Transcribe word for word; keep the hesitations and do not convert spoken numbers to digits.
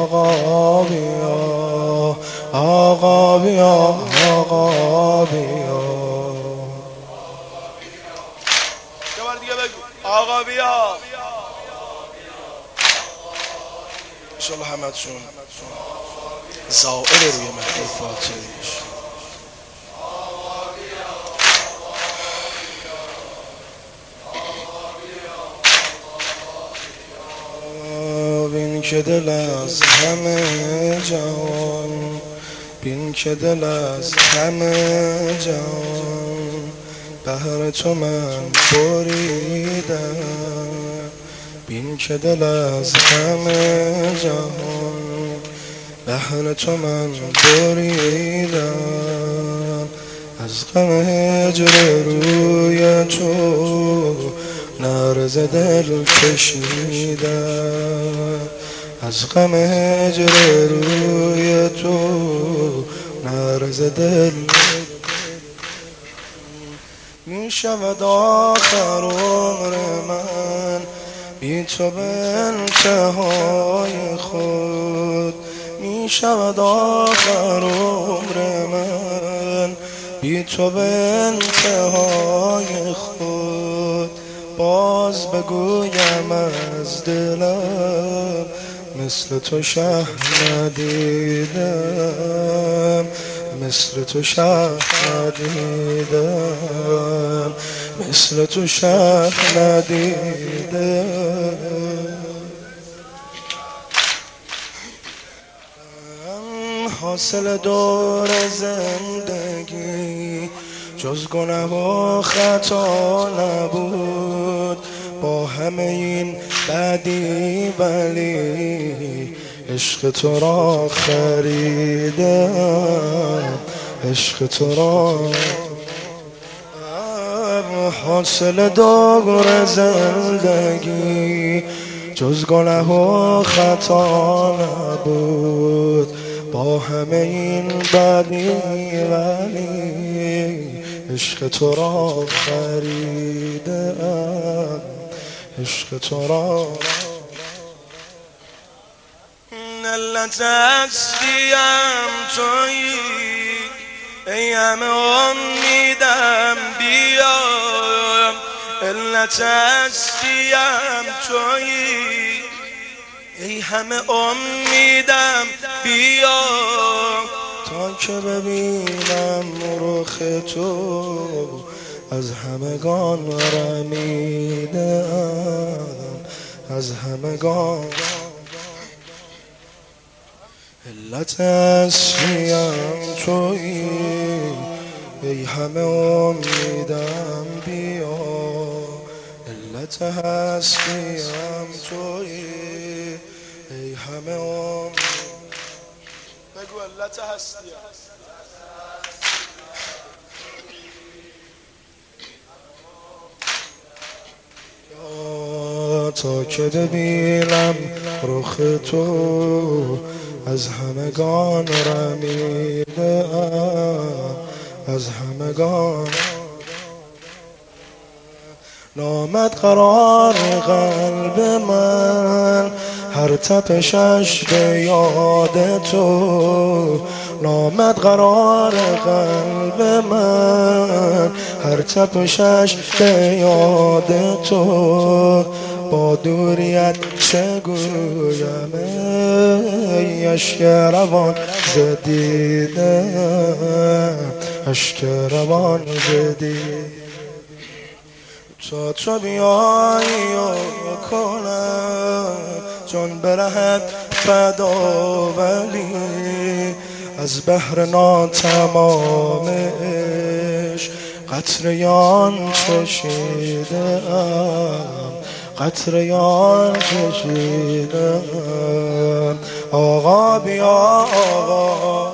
آقا بیا، آقا بیا، آقا بیا. یه بار دیگه بگو آقا بیا. انشالله همتون زائر روی مهدی فاتحش. بین که دل از همه جهان، بین که دل از همه جهان بهر تو من بریدم. بین که دل از همه جهان بهر تو من بریدم. از غم هجر روی تو نرز دل کشیدم. از غم هجر روی تو نرز دل می شود آخر عمر من بی تو به انتهای خود. می شود آخر عمر من بی تو به انتهای خود. باز بگویم از دلم مثل تو شه ندیدم، مثل تو شه ندیدم، مثل تو شه ندیدم. حاصل دور زندگی جز گناه و خطا نبود. با همه این بدی ولی عشق تو را خریدم، عشق تو را. حاصل دور زندگی جز گناه و خطا نبود. با همه این بدی ولی عشق تو را خریدم، عشق تو را. علت هستیم تویی، ای همه امیدم بیا. علت هستیم تویی، ای همه امیدم بیا. تا که ببینم رخ تو از همگان رمیدم، از همگان. علت هستیم تویی، ای همه امیدم بیا. علت هستیم تویی، ای همه امیدم. بگو علت هستیم. تا که ببینم رخ تو از همگان رمیدم، از همگان. نامد قرار قلب من هر تپشش به یاد تو. نامد قرار قلب من هر تپشش به یاد تو. با دوریت چه گویم ای اشک روان زدیدم، اشک روان زدیدم. تا تو بیایی و کنم جان برهت فدا ولی از بحر ناتمام عشق قطره‌یان چشیدم، قطره‌یان چشیدم. آقا بیا، آقا